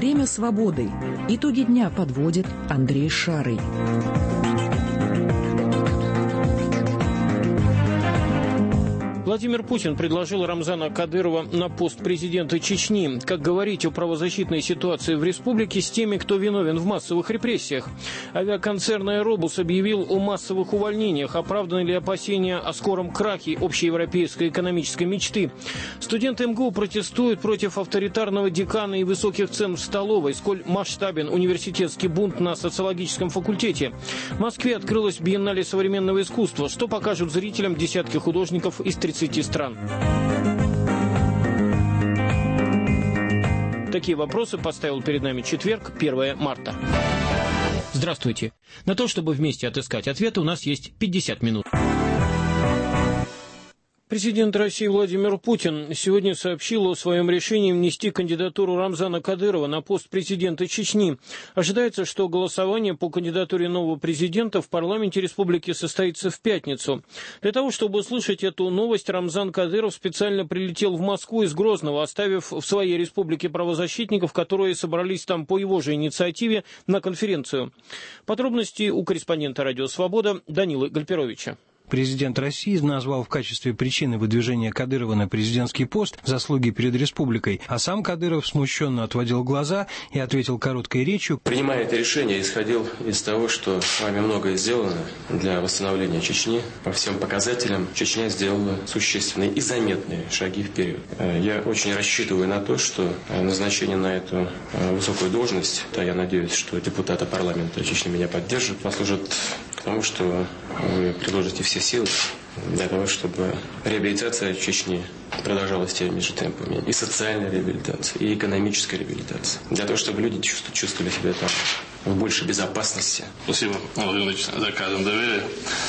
Время свободы. Итоги дня подводит Андрей Шарый. Владимир Путин предложил Рамзана Кадырова на пост президента Чечни. Как говорить о правозащитной ситуации в республике с теми, кто виновен в массовых репрессиях? Авиаконцерн «Аэробус» объявил о массовых увольнениях. Оправданы ли опасения о скором крахе общеевропейской экономической мечты? Студенты МГУ протестуют против авторитарного декана и высоких цен в столовой. Сколь масштабен университетский бунт на социологическом факультете? В Москве открылась биеннале современного искусства. Что покажут зрителям десятки художников из 30 стран. Такие вопросы поставил перед нами четверг, 1 марта. Здравствуйте. На то, чтобы вместе отыскать ответы, у нас есть 50 минут. Президент России Владимир Путин сегодня сообщил о своем решении внести кандидатуру Рамзана Кадырова на пост президента Чечни. Ожидается, что голосование по кандидатуре нового президента в парламенте республики состоится в пятницу. Для того, чтобы услышать эту новость, Рамзан Кадыров специально прилетел в Москву из Грозного, оставив в своей республике правозащитников, которые собрались там по его же инициативе на конференцию. Подробности у корреспондента «Радио Свобода» Данилы Гальперовича. Президент России назвал в качестве причины выдвижения Кадырова на президентский пост заслуги перед республикой, а сам Кадыров смущенно отводил глаза и ответил короткой речью. Принимая это решение, исходил из того, что с вами многое сделано для восстановления Чечни. По всем показателям Чечня сделала существенные и заметные шаги вперед. Я очень рассчитываю на то, что назначение на эту высокую должность, я надеюсь, что депутаты парламента Чечни меня поддержат, послужит к тому, что вы приложите все силы для того, чтобы реабилитация Чечни продолжалась теми же темпами. И социальная реабилитация, и экономическая реабилитация. Для того, чтобы люди чувствовали себя там в большей безопасности. Спасибо, Владимир Ильич, за оказанное доверие.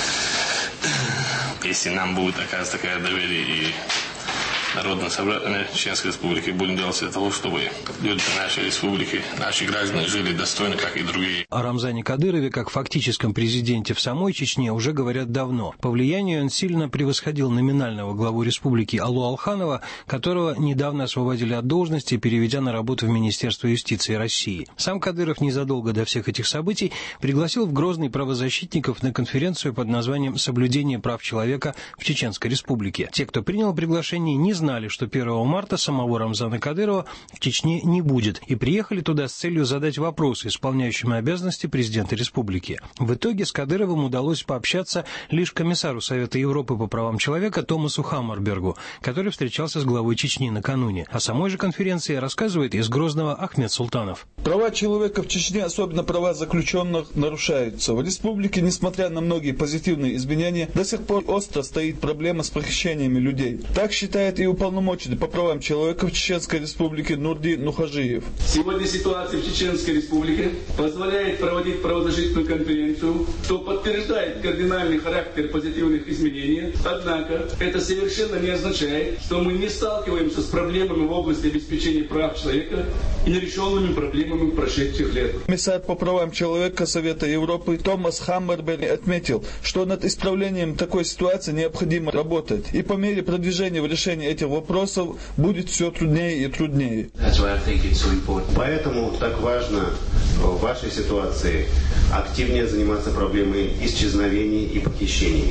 Если нам будет оказано такое доверие и Народное собрание Чеченской Республики, будем делать для того, чтобы люди нашей республики, наши граждане жили достойно, как и другие. О Рамзане Кадырове, как фактическом президенте в самой Чечне, уже говорят давно. По влиянию он сильно превосходил номинального главу республики Аллу Алханова, которого недавно освободили от должности, переведя на работу в Министерство юстиции России. Сам Кадыров незадолго до всех этих событий пригласил в Грозный правозащитников на конференцию под названием «Соблюдение прав человека в Чеченской Республике». Те, кто принял приглашение, не знали, что 1 марта самого Рамзана Кадырова в Чечне не будет, и приехали туда с целью задать вопросы исполняющим обязанности президента республики. В итоге с Кадыровым удалось пообщаться лишь комиссару Совета Европы по правам человека Томасу Хаммарбергу, который встречался с главой Чечни накануне. О самой же конференции рассказывает из Грозного Ахмед Султанов. Права человека в Чечне, особенно права заключенных, нарушаются. В республике, несмотря на многие позитивные изменения, до сих пор остро стоит проблема с похищениями людей. Так считает и уполномоченный по правам человека в Чеченской Республике Нурди Нухажиев. Сегодня ситуация в Чеченской Республике позволяет проводить правозащитную конференцию, что подтверждает кардинальный характер позитивных изменений. Однако это совершенно не означает, что мы не сталкиваемся с проблемами в области обеспечения прав человека и нерешенными проблемами прошедших лет. Комиссар по правам человека Совета Европы Томас Хаммарберг отметил, что над исправлением такой ситуации необходимо работать, и по мере продвижения в решении этих вопросов будет все труднее и труднее. Поэтому так важно в вашей ситуации активнее заниматься проблемой исчезновений и похищений.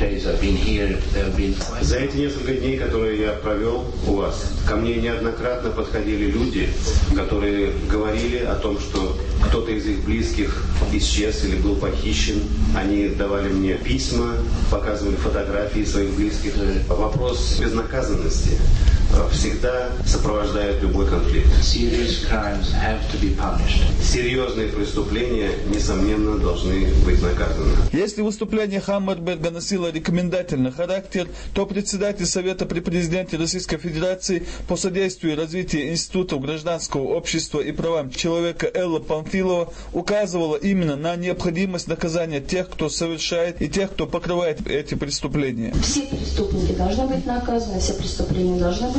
За эти несколько дней, которые я провел у вас, ко мне неоднократно подходили люди, которые говорили о том, что кто-то из их близких исчез или был похищен. Они давали мне письма, показывали фотографии своих близких. Вопрос безнаказанности всегда сопровождает любой конфликт. Серьезные преступления, несомненно, должны быть наказаны. Если выступление Хаммарберга носило рекомендательный характер, то председатель Совета при президенте Российской Федерации по содействию и развитию институтов гражданского общества и правам человека Элла Памфилова указывала именно на необходимость наказания тех, кто совершает, и тех, кто покрывает эти преступления. Все преступники должны быть наказаны, все преступления должны быть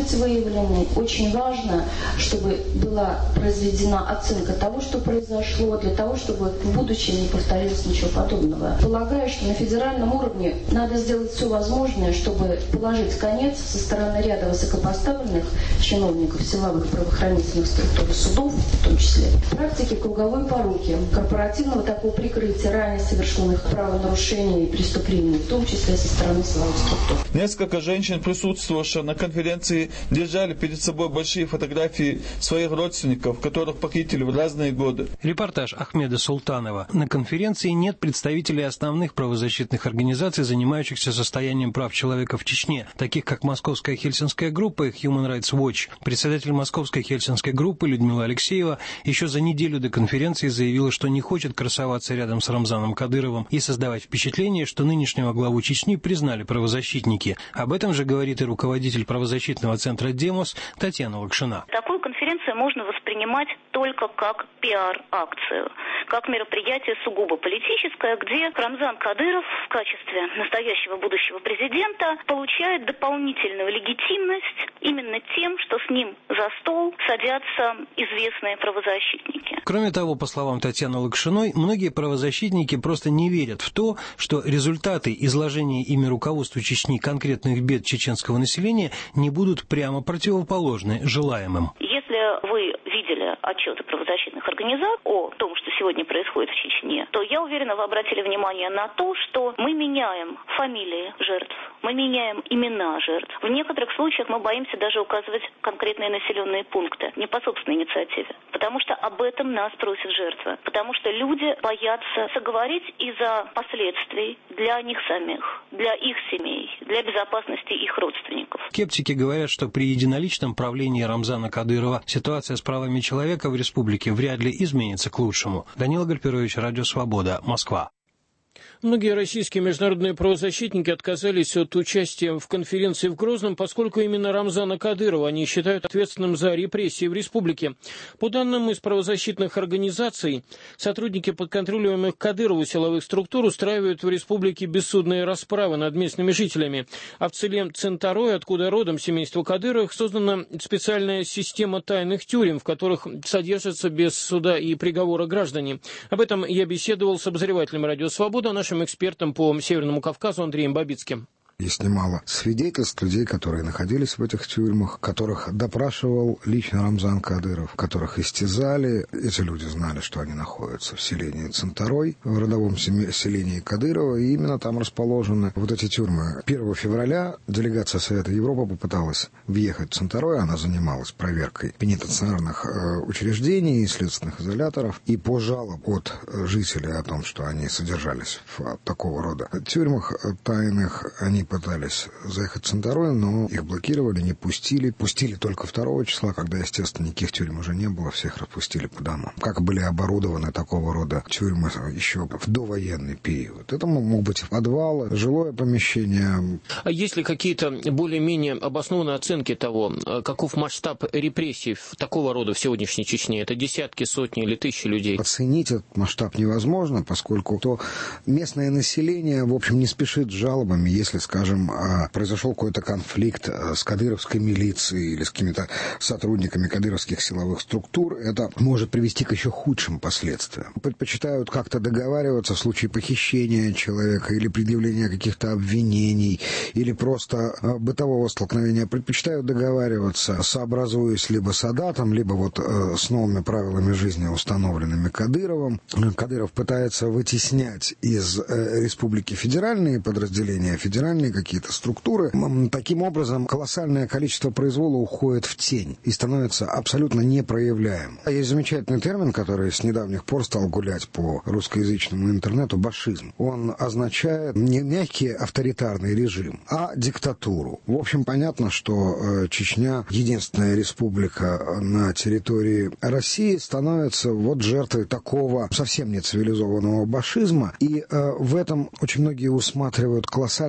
быть выявлены. Очень важно, чтобы была произведена оценка того, что произошло, для того, чтобы в будущем не повторилось ничего подобного. Полагаю, что на федеральном уровне надо сделать все возможное, чтобы положить конец со стороны ряда высокопоставленных чиновников силовых правоохранительных структур и судов, в том числе, практики круговой поруки, корпоративного такого прикрытия ранее совершенных правонарушений и преступлений, в том числе со стороны силовых структур. Несколько женщин, присутствовавших на конференции, держали перед собой большие фотографии своих родственников, которых похитили в разные годы. Репортаж Ахмеда Султанова. На конференции нет представителей основных правозащитных организаций, занимающихся состоянием прав человека в Чечне, таких как Московская Хельсинская группа и Human Rights Watch. Председатель Московской Хельсинской группы Людмила Алексеева еще за неделю до конференции заявила, что не хочет красоваться рядом с Рамзаном Кадыровым и создавать впечатление, что нынешнего главу Чечни признали правозащитники. Об этом же говорит и руководитель правозащитного центра «Демос» Татьяна Лакшина. Такую конференцию можно воспринимать только как пиар-акцию, как мероприятие сугубо политическое, где Рамзан Кадыров в качестве настоящего будущего президента получает дополнительную легитимность именно тем, что с ним за стол садятся известные правозащитники. Кроме того, по словам Татьяны Лакшиной, многие правозащитники просто не верят в то, что результаты изложения ими руководству Чечни конкретных бед чеченского населения не будут прямо противоположны желаемым. Если вы видели отчеты правозащитных организаций о том, что сегодня происходит в Чечне, то я уверена, вы обратили внимание на то, что мы меняем фамилии жертв, мы меняем имена жертв. В некоторых случаях мы боимся даже указывать конкретные населенные пункты, не по собственной инициативе, потому что об этом нас просят жертвы, потому что люди боятся заговорить из-за последствий для них самих, для их семей, для безопасности их родственников. Скептики говорят, что при единоличном правлении Рамзана Кадырова ситуация с правами человека в республике вряд ли изменится к лучшему. Данила Гальперович, Радио Свобода, Москва. Многие российские международные правозащитники отказались от участия в конференции в Грозном, поскольку именно Рамзана Кадырова они считают ответственным за репрессии в республике. По данным из правозащитных организаций, сотрудники подконтролируемых Кадырову силовых структур устраивают в республике бессудные расправы над местными жителями. А в селе Центарой, откуда родом семейство Кадыровых, создана специальная система тайных тюрем, в которых содержатся без суда и приговора граждане. Об этом я беседовал с обозревателем «Радио Свобода», нашим экспертом по Северному Кавказу Андреем Бабицким. Есть немало свидетельств людей, которые находились в этих тюрьмах, которых допрашивал лично Рамзан Кадыров, которых истязали. Эти люди знали, что они находятся в селении Центарой, в родовом селении Кадырова, и именно там расположены вот эти тюрьмы. 1 февраля делегация Совета Европы попыталась въехать в Центарой, она занималась проверкой пенитенциарных учреждений и следственных изоляторов, и по жалобам от жителей о том, что они содержались в такого рода тюрьмах тайных, они пытались заехать в Центарой, но их блокировали, не пустили. Пустили только 2 числа, когда, естественно, никаких тюрем уже не было, всех распустили по домам. Как были оборудованы такого рода тюрьмы еще в довоенный период? Это мог быть подвал, жилое помещение. А есть ли какие-то более-менее обоснованные оценки того, каков масштаб репрессий такого рода в сегодняшней Чечне? Это десятки, сотни или тысячи людей? Оценить этот масштаб невозможно, поскольку местное население, в общем, не спешит с жалобами, если, скажем, произошел какой-то конфликт с кадыровской милицией или с какими-то сотрудниками кадыровских силовых структур, это может привести к еще худшим последствиям. Предпочитают как-то договариваться в случае похищения человека или предъявления каких-то обвинений, или просто бытового столкновения. Предпочитают договариваться, сообразуясь либо с Адатом, либо вот с новыми правилами жизни, установленными Кадыровым. Кадыров пытается вытеснять из республики федеральные подразделения, федеральные какие-то структуры. Таким образом, колоссальное количество произвола уходит в тень и становится абсолютно непроявляемым. Есть замечательный термин, который с недавних пор стал гулять по русскоязычному интернету — башизм. Он означает не мягкий авторитарный режим, а диктатуру. В общем, понятно, что Чечня, единственная республика на территории России, становится вот жертвой такого совсем нецивилизованного башизма. И в этом очень многие усматривают колоссальную опасность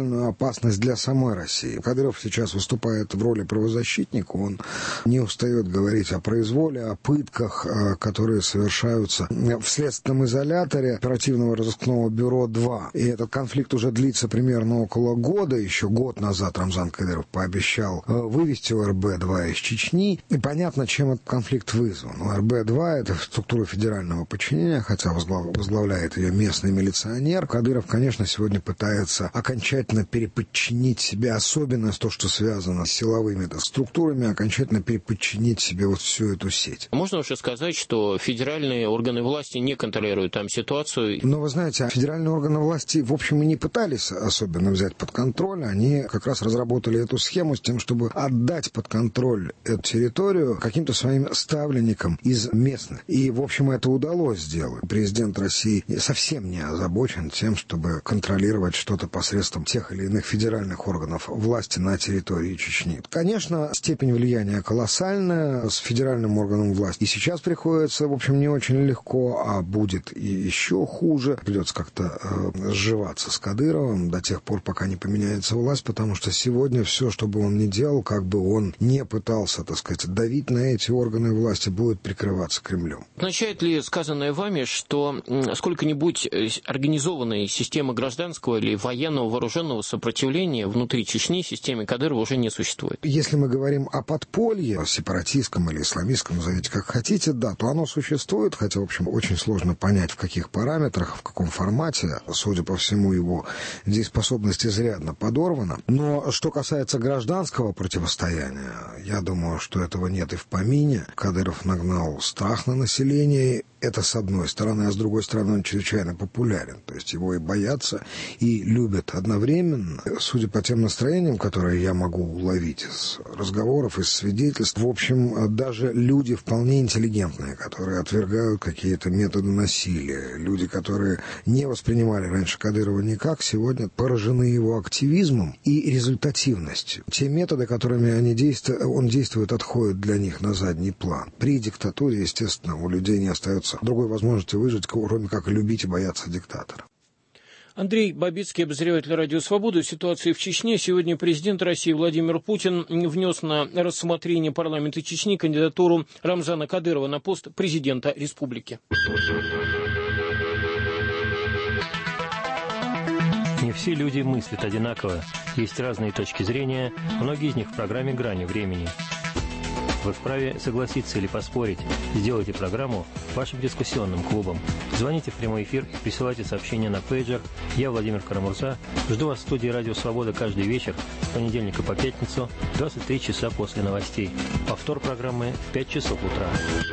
опасность для самой России. Кадыров сейчас выступает в роли правозащитника, он не устает говорить о произволе, о пытках, которые совершаются в следственном изоляторе оперативного разыскного бюро 2. И этот конфликт уже длится примерно около года. Еще год назад Рамзан Кадыров пообещал вывести ОРБ-2 из Чечни. И понятно, чем этот конфликт вызван. ОРБ-2 – это структура федерального подчинения, хотя возглавляет ее местный милиционер. Кадыров, конечно, сегодня пытается окончательно переподчинить себе, особенно то, что связано с силовыми структурами, окончательно переподчинить себе вот всю эту сеть. Можно уже сказать, что федеральные органы власти не контролируют там ситуацию? Но вы знаете, федеральные органы власти, в общем, и не пытались особенно взять под контроль. Они как раз разработали эту схему с тем, чтобы отдать под контроль эту территорию каким-то своим ставленникам из местных. И, в общем, это удалось сделать. Президент России совсем не озабочен тем, чтобы контролировать что-то посредством тех или иных федеральных органов власти на территории Чечни. Конечно, степень влияния колоссальная с федеральным органом власти. И сейчас приходится, в общем, не очень легко, а будет и еще хуже. Придется как-то сживаться с Кадыровым до тех пор, пока не поменяется власть, потому что сегодня все, что бы он ни делал, как бы он не пытался, так сказать, давить на эти органы власти, будет прикрываться Кремлем. Означает ли сказанное вами, что сколько-нибудь организованной системы гражданского или военного вооруженного сопротивления внутри Чечни системе Кадырова уже не существует? Если мы говорим о подполье, сепаратистском или исламистском, назовите как хотите, да, то оно существует, хотя, в общем, очень сложно понять, в каких параметрах, в каком формате. Судя по всему, его дееспособность изрядно подорвана. Но что касается гражданского противостояния, я думаю, что этого нет и в помине. Кадыров нагнал страх на население. Это с одной стороны, а с другой стороны он чрезвычайно популярен. То есть его и боятся, и любят одновременно. Судя по тем настроениям, которые я могу уловить из разговоров, из свидетельств, в общем, даже люди вполне интеллигентные, которые отвергают какие-то методы насилия, люди, которые не воспринимали раньше Кадырова никак, сегодня поражены его активизмом и результативностью. Те методы, которыми он действует, отходят для них на задний план. При диктатуре, естественно, у людей не остается другой возможности выжить, кроме как любить и бояться диктатора. Андрей Бабицкий, обозреватель «Радио Свобода». Ситуация в Чечне. Сегодня президент России Владимир Путин внес на рассмотрение парламента Чечни кандидатуру Рамзана Кадырова на пост президента республики. Не все люди мыслят одинаково. Есть разные точки зрения, многие из них в программе «Грани времени». Вы вправе согласиться или поспорить. Сделайте программу вашим дискуссионным клубом. Звоните в прямой эфир и присылайте сообщения на пейджер. Я Владимир Карамурза. Жду вас в студии «Радио Свобода» каждый вечер с понедельника по пятницу, 23 часа после новостей. Повтор программы в 5 часов утра.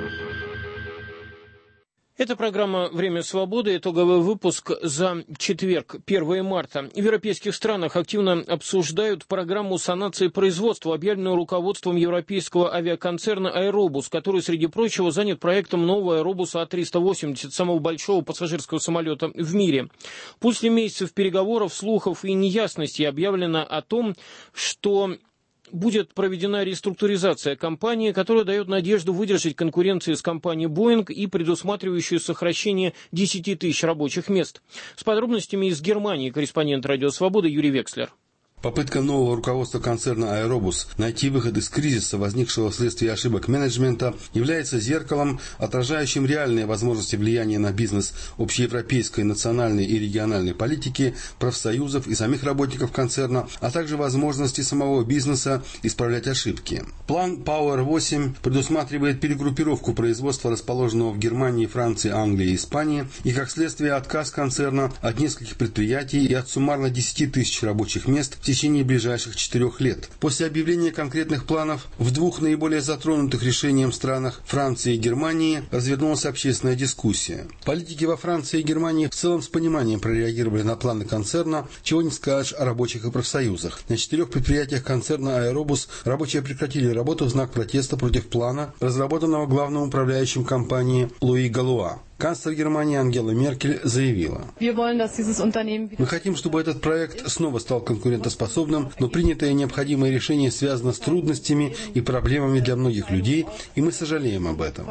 Это программа «Время свободы», итоговый выпуск за четверг, 1 марта. В европейских странах активно обсуждают программу санации производства, объявленную руководством европейского авиаконцерна «Аэробус», который, среди прочего, занят проектом нового «Аэробуса А380», самого большого пассажирского самолета в мире. После месяцев переговоров, слухов и неясностей объявлено о том, что будет проведена реструктуризация компании, которая дает надежду выдержать конкуренцию с компанией Boeing и предусматривающую сокращение 10 тысяч рабочих мест. С подробностями из Германии корреспондент «Радио Свобода» Юрий Векслер. Попытка нового руководства концерна «Аэробус» найти выход из кризиса, возникшего вследствие ошибок менеджмента, является зеркалом, отражающим реальные возможности влияния на бизнес общеевропейской, национальной и региональной политики, профсоюзов и самих работников концерна, а также возможности самого бизнеса исправлять ошибки. План Power 8 предусматривает перегруппировку производства, расположенного в Германии, Франции, Англии и Испании, и как следствие отказ концерна от нескольких предприятий и от суммарно 10 тысяч рабочих мест в течение ближайших 4 лет. После объявления конкретных планов в двух наиболее затронутых решением странах Франции и Германии развернулась общественная дискуссия. Политики во Франции и Германии в целом с пониманием прореагировали на планы концерна, чего не скажешь о рабочих и профсоюзах. На 4 предприятиях концерна «Аэробус» рабочие прекратили работу в знак протеста против плана, разработанного главным управляющим компании Луи Галуа. Канцлер Германии Ангела Меркель заявила: «Мы хотим, чтобы этот проект снова стал конкурентоспособным, но принятое необходимое решение связано с трудностями и проблемами для многих людей, и мы сожалеем об этом».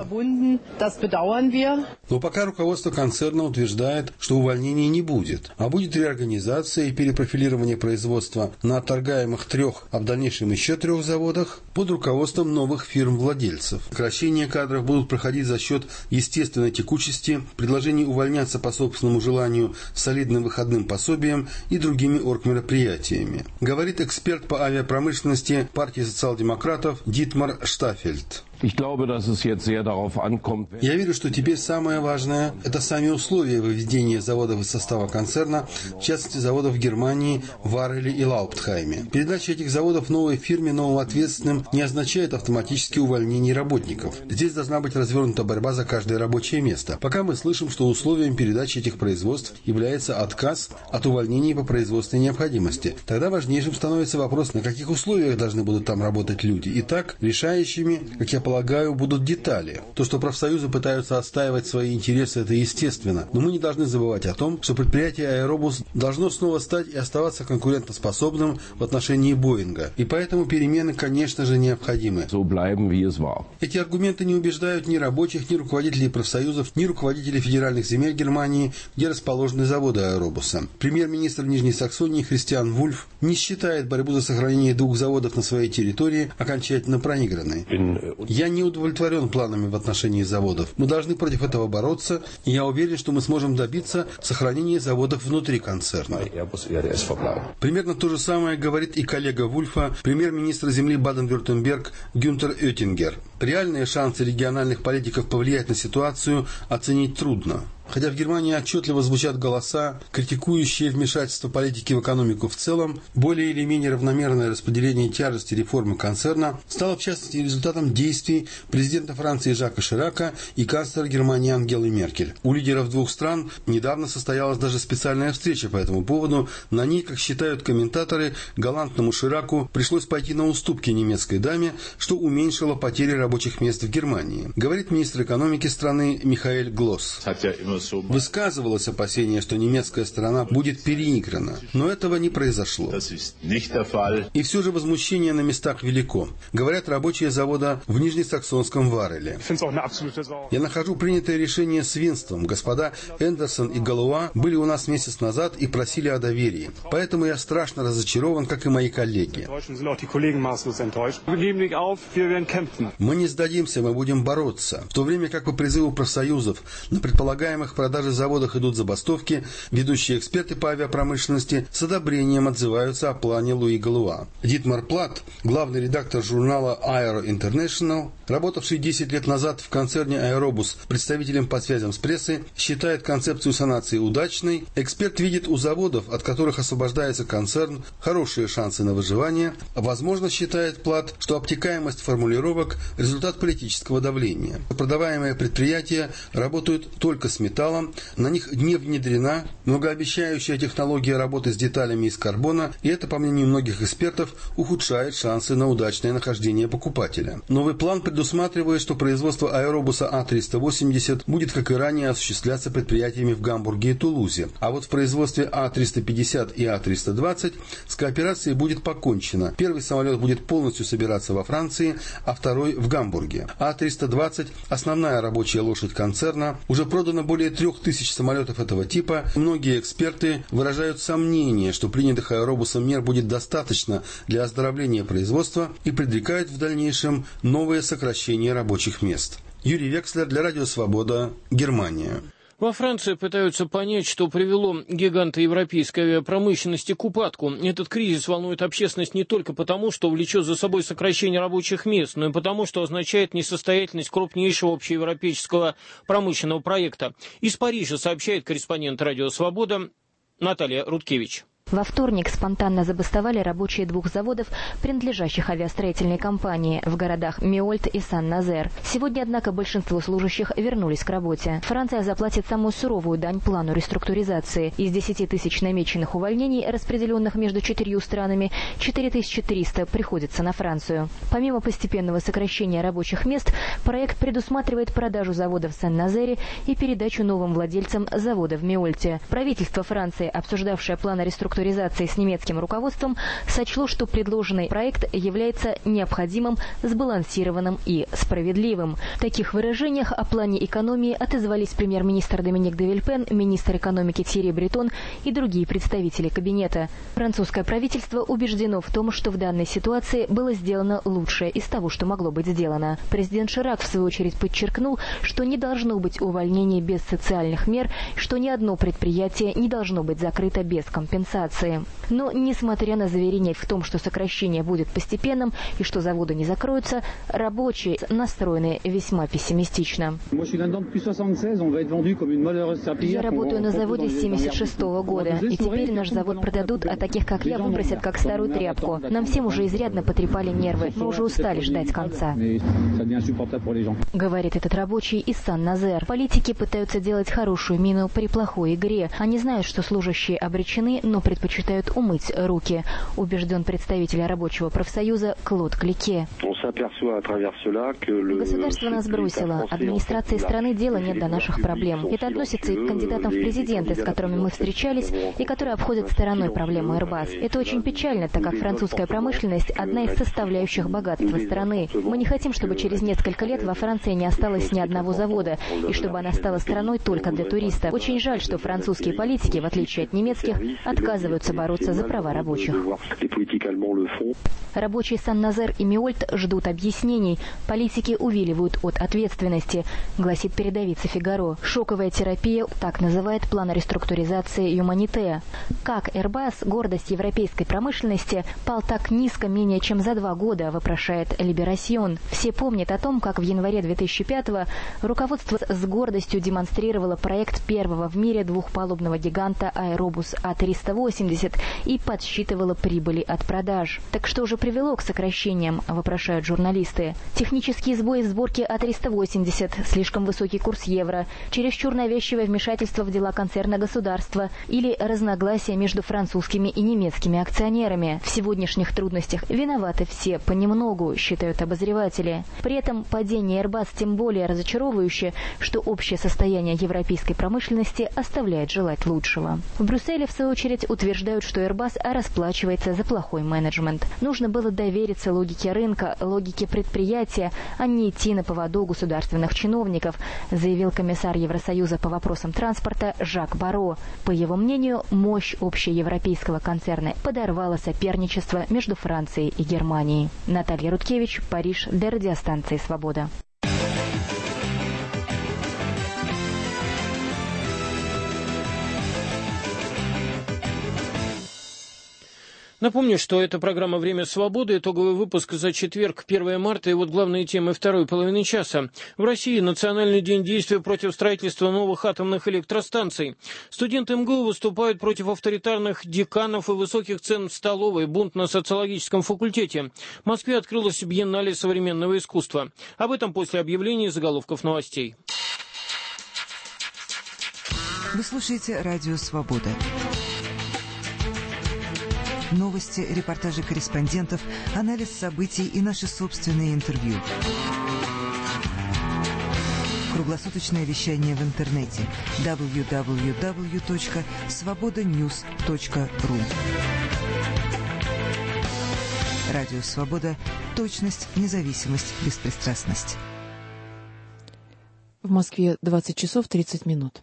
Но пока руководство концерна утверждает, что увольнений не будет, а будет реорганизация и перепрофилирование производства на отторгаемых 3, а в дальнейшем еще 3 заводах под руководством новых фирм-владельцев. Сокращение кадров будут проходить за счет естественной текучести, предложений увольняться по собственному желанию с солидным выходным пособием и другими оргмероприятиями, говорит эксперт по авиапромышленности партии социал-демократов Дитмар Штаффельд. Я верю, что теперь самое важное – это сами условия выведения заводов из состава концерна, в частности заводов в Германии, Вареле и Лауптхайме. Передача этих заводов новой фирме, новым ответственным, не означает автоматически увольнение работников. Здесь должна быть развернута борьба за каждое рабочее место. Пока мы слышим, что условием передачи этих производств является отказ от увольнений по производственной необходимости. Тогда важнейшим становится вопрос, на каких условиях должны будут там работать люди. Итак, решающими, как я полагаю, будут детали. То, что профсоюзы пытаются отстаивать свои интересы, это естественно. Но мы не должны забывать о том, что предприятие Аэробус должно снова стать и оставаться конкурентоспособным в отношении Боинга. И поэтому перемены, конечно же, необходимы. Эти аргументы не убеждают ни рабочих, ни руководителей профсоюзов, ни руководителей федеральных земель Германии, где расположены заводы Аэробуса. Премьер-министр Нижней Саксонии Христиан Вульф не считает борьбу за сохранение 2 заводов на своей территории окончательно проигранной. Я не удовлетворен планами в отношении заводов. Мы должны против этого бороться, и я уверен, что мы сможем добиться сохранения заводов внутри концерна. Примерно то же самое говорит и коллега Вульфа, премьер-министр земли Баден-Вюртемберг Гюнтер Оеттингер. Реальные шансы региональных политиков повлиять на ситуацию оценить трудно. Хотя в Германии отчетливо звучат голоса, критикующие вмешательство политики в экономику в целом, более или менее равномерное распределение тяжести реформы концерна стало в частности результатом действий президента Франции Жака Ширака и канцлера Германии Ангелы Меркель. У лидеров 2 стран недавно состоялась даже специальная встреча по этому поводу. На ней, как считают комментаторы, галантному Шираку пришлось пойти на уступки немецкой даме, что уменьшило потери рабочих мест в Германии. Говорит министр экономики страны Михаэль Глосс. Высказывалось опасение, что немецкая сторона будет переиграна, но этого не произошло. И все же возмущение на местах велико. Говорят рабочие завода в Нижнесаксонском Вареле. Я нахожу принятое решение свинством. Господа Эндерсон и Галуа были у нас месяц назад и просили о доверии. Поэтому я страшно разочарован, как и мои коллеги. Мы не сдадимся, мы будем бороться. В то время как по призыву профсоюзов на предполагаемых продаже заводах идут забастовки, ведущие эксперты по авиапромышленности с одобрением отзываются о плане Луи Галуа. Дитмар Плат, главный редактор журнала Aero International, работавший 10 лет назад в концерне Аэробус представителем по связям с прессой, считает концепцию санации удачной. Эксперт видит у заводов, от которых освобождается концерн, хорошие шансы на выживание. Возможно, считает Плат, что обтекаемость формулировок – результат политического давления. Продаваемые предприятия работают только с металлом, на них не внедрена многообещающая технология работы с деталями из карбона, и это, по мнению многих экспертов, ухудшает шансы на удачное нахождение покупателя. Новый план предусматривает, что производство аэробуса А380 будет, как и ранее, осуществляться предприятиями в Гамбурге и Тулузе, а вот в производстве А350 и А320 с кооперацией будет покончено. Первый самолет будет полностью собираться во Франции, а второй в Гамбурге. А320, основная рабочая лошадь концерна, уже продано более 3000 самолетов этого типа. Многие эксперты выражают сомнение, что принятых Аэробусом мер будет достаточно для оздоровления производства и предрекают в дальнейшем новые сокращения рабочих мест. Юрий Векслер для Радио Свобода, Германия. Во Франции пытаются понять, что привело гиганта европейской авиапромышленности к упадку. Этот кризис волнует общественность не только потому, что влечет за собой сокращение рабочих мест, но и потому, что означает несостоятельность крупнейшего общеевропейского промышленного проекта. Из Парижа сообщает корреспондент Радио Свобода Наталья Рудкевич. Во вторник спонтанно забастовали рабочие 2 заводов, принадлежащих авиастроительной компании в городах Миольт и Сан-Назер. Сегодня, однако, большинство служащих вернулись к работе. Франция заплатит самую суровую дань плану реструктуризации. Из 10 тысяч намеченных увольнений, распределенных между 4 странами, 4300 приходится на Францию. Помимо постепенного сокращения рабочих мест, проект предусматривает продажу завода в Сан-Назере и передачу новым владельцам завода в Миольте. Правительство Франции, обсуждавшее план реструктуризации с немецким руководством, сочло, что предложенный проект является необходимым, сбалансированным и справедливым. В таких выражениях о плане экономии отозвались премьер-министр Доминик де Вильпен, министр экономики Тьерри Бретон и другие представители кабинета. Французское правительство убеждено в том, что в данной ситуации было сделано лучшее из того, что могло быть сделано. Президент Ширак, в свою очередь, подчеркнул, что не должно быть увольнений без социальных мер, что ни одно предприятие не должно быть закрыто без компенсации. Но, несмотря на заверение в том, что сокращение будет постепенным и что заводы не закроются, рабочие настроены весьма пессимистично. Я работаю на заводе с 1976 года, и теперь наш завод продадут, а таких, как я, выбросят как старую тряпку. Нам всем уже изрядно потрепали нервы, мы уже устали ждать конца. Говорит этот рабочий из Сан-Назер. Политики пытаются делать хорошую мину при плохой игре. Они знают, что служащие обречены, но предпочитают умыть руки, убежден представитель рабочего профсоюза Клод Клике. Государство нас бросило. Администрации страны дела нет до наших проблем. Это относится и к кандидатам в президенты, с которыми мы встречались, и которые обходят стороной проблему Airbus. Это очень печально, так как французская промышленность – одна из составляющих богатства страны. Мы не хотим, чтобы через несколько лет во Франции не осталось ни одного завода, и чтобы она стала страной только для туристов. Очень жаль, что французские политики, в отличие от немецких, отказываются бороться за права рабочих. Рабочие Сан-Назер и Миольт ждут объяснений. Политики увиливают от ответственности, гласит передовица «Фигаро». Шоковая терапия, так называет план реструктуризации Юманитея. Как Airbus, гордость европейской промышленности, пал так низко менее чем за 2 года, вопрошает Либерасьон. Все помнят о том, как в январе 2005-го руководство с гордостью демонстрировало проект первого в мире двухпалубного гиганта Aerobus A380 и подсчитывало прибыли от продаж. Так что же привело к сокращениям, вопрошают журналисты. Технические сбои в сборке А380, слишком высокий курс евро, чересчур навязчивое вмешательство в дела концерна государства или разногласия между французскими и немецкими акционерами. В сегодняшних трудностях виноваты все понемногу, считают обозреватели. При этом падение Airbus тем более разочаровывающее, что общее состояние европейской промышленности оставляет желать лучшего. В Брюсселе, в свою очередь, утверждают, что Airbus расплачивается за плохой менеджмент. Нужно было довериться логике рынка, логике предприятия, а не идти на поводу государственных чиновников, заявил комиссар Евросоюза по вопросам транспорта Жак Барро. По его мнению, мощь общеевропейского концерна подорвала соперничество между Францией и Германией. Наталья Рудкевич, Париж, для радиостанции «Свобода». Напомню, что это программа «Время свободы», итоговый выпуск за четверг, 1 марта, и вот главные темы второй половины часа. В России национальный день действия против строительства новых атомных электростанций. Студенты МГУ выступают против авторитарных деканов и высоких цен в столовой, бунт на социологическом факультете. В Москве открылась биеннале современного искусства. Об этом после объявления заголовков новостей. Вы слушаете «Радио Свобода». Новости, репортажи корреспондентов, анализ событий и наши собственные интервью. Круглосуточное вещание в интернете www.svobodanews.ru. Радио Свобода. Точность, независимость, беспристрастность. В Москве 20 часов 30 минут.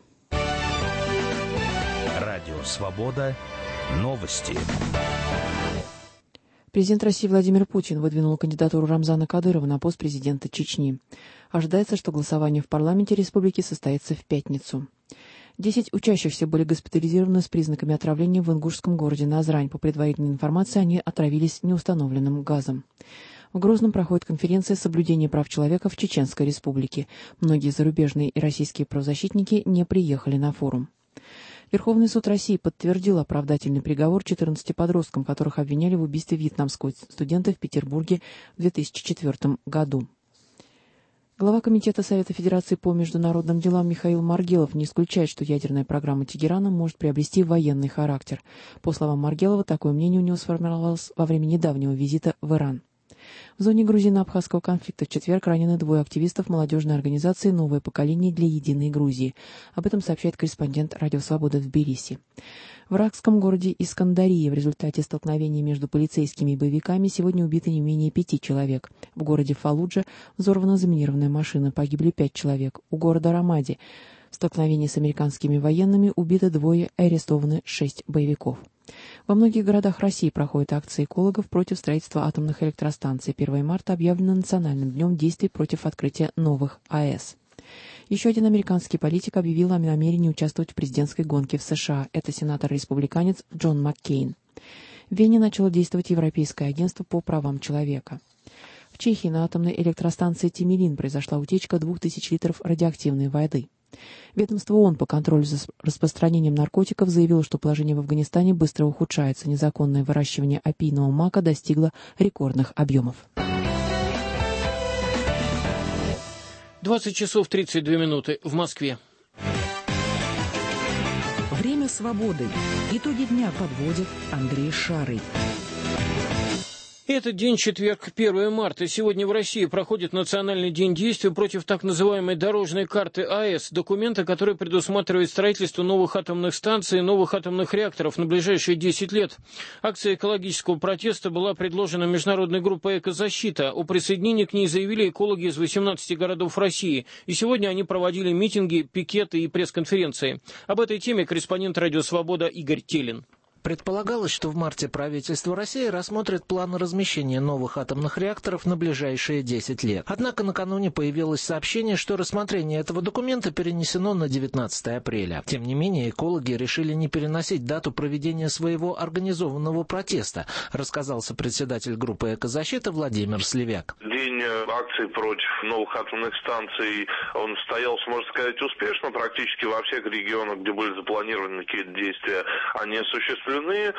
Радио Свобода. Новости. Президент России Владимир Путин выдвинул кандидатуру Рамзана Кадырова на пост президента Чечни. Ожидается, что голосование в парламенте республики состоится в пятницу. 10 учащихся были госпитализированы с признаками отравления в ингушском городе Назрань. По предварительной информации, они отравились неустановленным газом. В Грозном проходит конференция «Соблюдение прав человека в Чеченской республике». Многие зарубежные и российские правозащитники не приехали на форум. Верховный суд России подтвердил оправдательный приговор 14 подросткам, которых обвиняли в убийстве вьетнамского студента в Петербурге в 2004 году. Глава Комитета Совета Федерации по международным делам Михаил Маргелов не исключает, что ядерная программа Тегерана может приобрести военный характер. По словам Маргелова, такое мнение у него сформировалось во время недавнего визита в Иран. В зоне грузино-абхазского конфликта в четверг ранены 2 активистов молодежной организации «Новое поколение для единой Грузии». Об этом сообщает корреспондент «Радио Свобода» в Тбилиси. В иракском городе Искандария в результате столкновений между полицейскими и боевиками сегодня убито не менее 5 человек. В городе Фаллуджа взорвана заминированная машина, погибли 5 человек. У города Рамади в столкновении с американскими военными убито 2 и арестованы 6 боевиков. Во многих городах России проходят акции экологов против строительства атомных электростанций. 1 марта объявлено национальным днем действий против открытия новых АЭС. Еще один американский политик объявил о намерении участвовать в президентской гонке в США. Это сенатор-республиканец Джон Маккейн. В Вене начало действовать Европейское агентство по правам человека. В Чехии на атомной электростанции Темелин произошла утечка 2000 литров радиоактивной воды. Ведомство ООН по контролю за распространением наркотиков заявило, что положение в Афганистане быстро ухудшается. Незаконное выращивание опийного мака достигло рекордных объемов. 20 часов 32 минуты в Москве. Время свободы. Итоги дня подводит Андрей Шарый. Этот день, четверг, 1 марта. Сегодня в России проходит национальный день действия против так называемой дорожной карты АЭС, документа, который предусматривает строительство новых атомных станций и новых атомных реакторов на ближайшие 10 лет. Акция экологического протеста была предложена международной группой «Экозащита». О присоединении к ней заявили экологи из 18 городов России. И сегодня они проводили митинги, пикеты и пресс-конференции. Об этой теме корреспондент «Радио Свобода» Игорь Телин. Предполагалось, что в марте правительство России рассмотрит план размещения новых атомных реакторов на ближайшие 10 лет. Однако накануне появилось сообщение, что рассмотрение этого документа перенесено на 19 апреля. Тем не менее, экологи решили не переносить дату проведения своего организованного протеста, рассказал сопредседатель группы «Экозащита» Владимир Сливяк. День акций против новых атомных станций, он состоялся, можно сказать, успешно. Практически во всех регионах, где были запланированы какие-то действия, они осуществлены.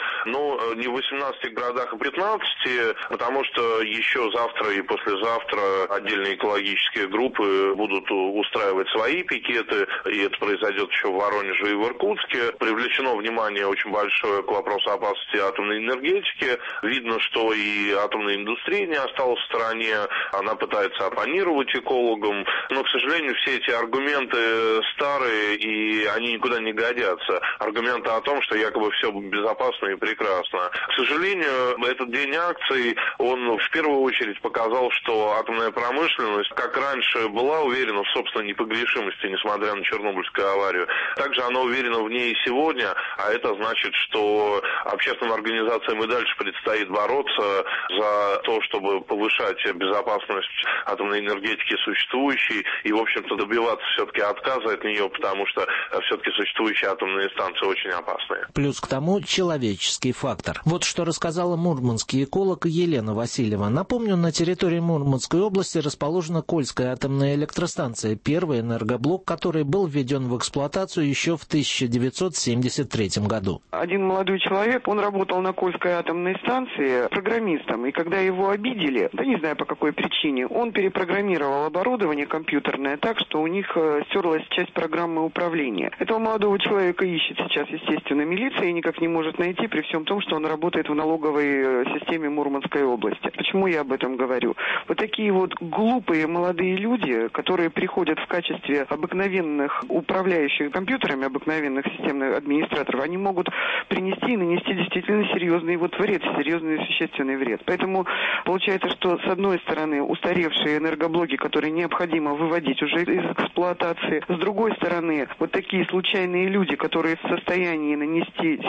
Но не в 18 городах, а 15, потому что еще завтра и послезавтра отдельные экологические группы будут устраивать свои пикеты, и это произойдет еще в Воронеже и в Иркутске. Привлечено внимание очень большое к вопросу опасности атомной энергетики. Видно, что и атомная индустрия не осталась в стороне, она пытается оппонировать экологам, но, к сожалению, все эти аргументы старые, и они никуда не годятся. Аргументы о том, что якобы все безопасно и прекрасно. К сожалению, этот день акций, он в первую очередь показал, что атомная промышленность, как раньше была уверена в собственной непогрешимости, несмотря на Чернобыльскую аварию, также она уверена в ней и сегодня, а это значит, что общественным организациям и дальше предстоит бороться за то, чтобы повышать безопасность атомной энергетики существующей и, в общем-то, добиваться все-таки отказа от нее, потому что все-таки существующие атомные станции очень опасные. Плюс к тому человеческий фактор. Вот что рассказала мурманский эколог Елена Васильева. Напомню, на территории Мурманской области расположена Кольская атомная электростанция, первый энергоблок, который был введен в эксплуатацию еще в 1973 году. Один молодой человек, он работал на Кольской атомной станции программистом, и когда его обидели, да не знаю по какой причине, он перепрограммировал оборудование компьютерное так, что у них стерлась часть программы управления. Этого молодого человека ищет сейчас, естественно, милиция и никак не может найти, при всем том, что он работает в налоговой системе Мурманской области. Почему я об этом говорю? Вот такие вот глупые молодые люди, которые приходят в качестве обыкновенных управляющих компьютерами, обыкновенных системных администраторов, они могут принести и нанести действительно серьезный вред, серьезный существенный вред. Поэтому получается, что с одной стороны устаревшие энергоблоки, которые необходимо выводить уже из эксплуатации, с другой стороны вот такие случайные люди, которые в состоянии нанести серьезнейший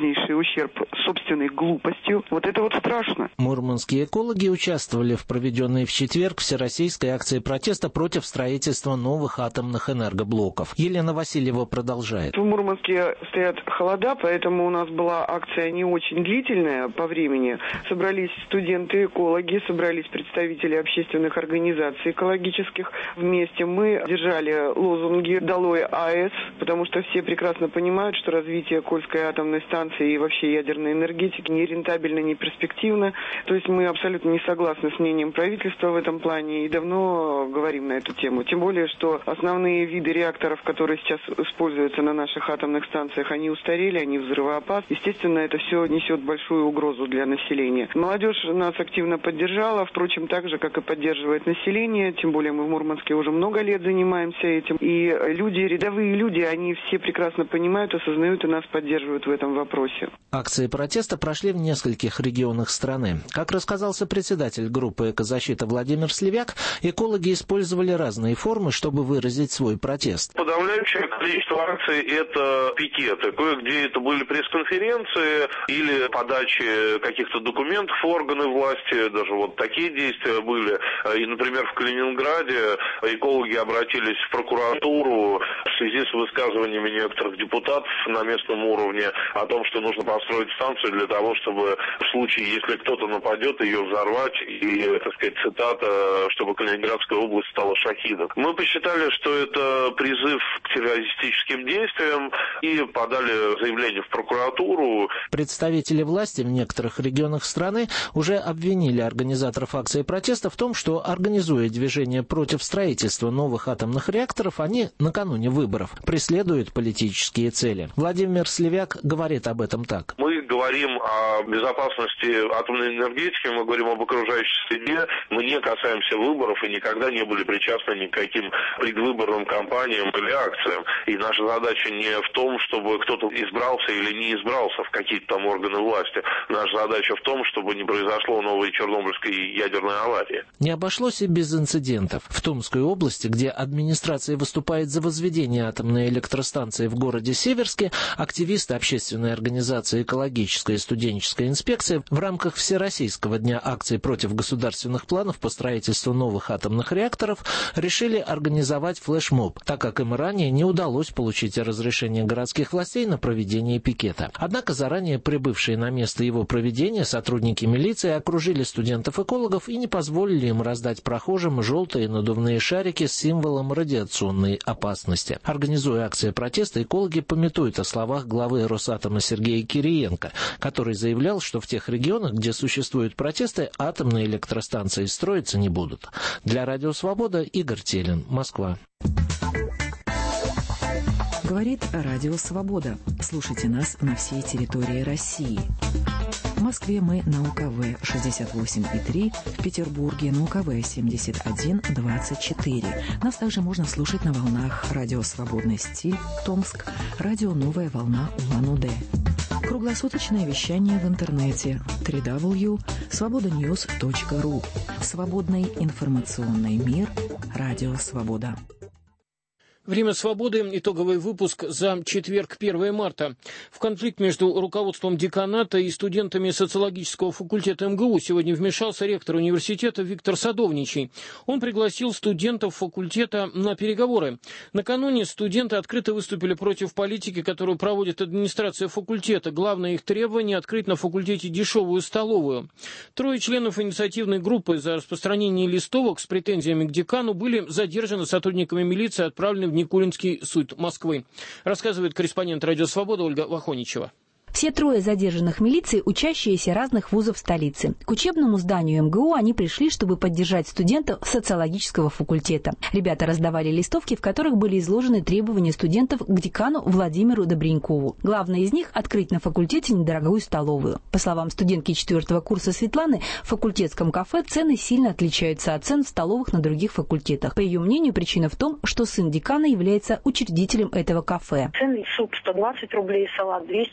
полнейший ущерб собственной глупостью. Вот это вот страшно. Мурманские экологи участвовали в проведенной в четверг всероссийской акции протеста против строительства новых атомных энергоблоков. Елена Васильева продолжает. В Мурманске стоят холода, поэтому у нас была акция не очень длительная по времени. Собрались студенты-экологи, собрались представители общественных организаций экологических. Вместе мы держали лозунги «Долой АЭС», потому что все прекрасно понимают, что развитие Кольской атомной станции и вообще ядерной энергетики не рентабельно, не перспективно. То есть мы абсолютно не согласны с мнением правительства в этом плане и давно говорим на эту тему. Тем более, что основные виды реакторов, которые сейчас используются на наших атомных станциях, они устарели, они взрывоопасны. Естественно, это все несет большую угрозу для населения. Молодежь нас активно поддержала, впрочем, так же, как и поддерживает население. Тем более мы в Мурманске уже много лет занимаемся этим. И люди, рядовые люди, они все прекрасно понимают, осознают и нас поддерживают в этом вопросе. Акции протеста прошли в нескольких регионах страны. Как рассказал председатель группы «Экозащита» Владимир Сливяк, экологи использовали разные формы, чтобы выразить свой протест. Подавляющее количество акций – это пикеты. Кое-где это были пресс-конференции или подачи каких-то документов в органы власти. Даже вот такие действия были. И, например, в Калининграде экологи обратились в прокуратуру в связи с высказываниями некоторых депутатов на местном уровне о том, что нужно построить станцию для того, чтобы в случае, если кто-то нападет, ее взорвать и, так сказать, цитата, чтобы Калининградская область стала шахидом. Мы посчитали, что это призыв к террористическим действиям и подали заявление в прокуратуру. Представители власти в некоторых регионах страны уже обвинили организаторов акции протеста в том, что, организуя движение против строительства новых атомных реакторов, они накануне выборов преследуют политические цели. Владимир Сливяк говорит об этом так. Мы говорим о безопасности атомной энергетики, мы говорим об окружающей среде, мы не касаемся выборов и никогда не были причастны ни к каким предвыборным кампаниям или акциям. И наша задача не в том, чтобы кто-то избрался или не избрался в какие-то там органы власти. Наша задача в том, чтобы не произошло новой Чернобыльской ядерной аварии. Не обошлось и без инцидентов. В Томской области, где администрация выступает за возведение атомной электростанции в городе Северске, активисты общественной организации «Экологическая студенческая инспекция» в рамках Всероссийского дня акций против государственных планов по строительству новых атомных реакторов решили организовать флешмоб, так как им ранее не удалось получить разрешение городских властей на проведение пикета. Однако заранее прибывшие на место его проведения сотрудники милиции окружили студентов-экологов и не позволили им раздать прохожим желтые надувные шарики с символом радиационной опасности. Организуя акции протеста, экологи памятуют о словах главы Росатома Сергея Кириенко, который заявлял, что в тех регионах, где существуют протесты, атомные электростанции строиться не будут. Для Радио Свобода Игорь Телин, Москва. Говорит Радио Свобода. Слушайте нас на всей территории России. В Москве мы на УКВ 68,3, в Петербурге на УКВ 71,24. Нас также можно слушать на волнах Радио Свободный стиль, Томск, Радио Новая волна Улан-Удэ. Круглосуточное вещание в интернете www.svobodanews.ru. Свободный информационный мир. Радио Свобода. Время свободы. Итоговый выпуск за четверг, 1 марта. В конфликт между руководством деканата и студентами социологического факультета МГУ сегодня вмешался ректор университета Виктор Садовничий. Он пригласил студентов факультета на переговоры. Накануне студенты открыто выступили против политики, которую проводит администрация факультета. Главное их требование – открыть на факультете дешевую столовую. 3 членов инициативной группы за распространение листовок с претензиями к декану были задержаны сотрудниками милиции и отправлены в Никулинский суд Москвы. Рассказывает корреспондент Радио Свобода Ольга Вахоничева. Все 3 задержанных милиции – учащиеся разных вузов столицы. К учебному зданию МГУ они пришли, чтобы поддержать студентов социологического факультета. Ребята раздавали листовки, в которых были изложены требования студентов к декану Владимиру Добренькову. Главное из них – открыть на факультете недорогую столовую. По словам студентки 4-го курса Светланы, в факультетском кафе цены сильно отличаются от цен в столовых на других факультетах. По ее мнению, причина в том, что сын декана является учредителем этого кафе. Цены: суп 120 рублей, салат 200 рублей.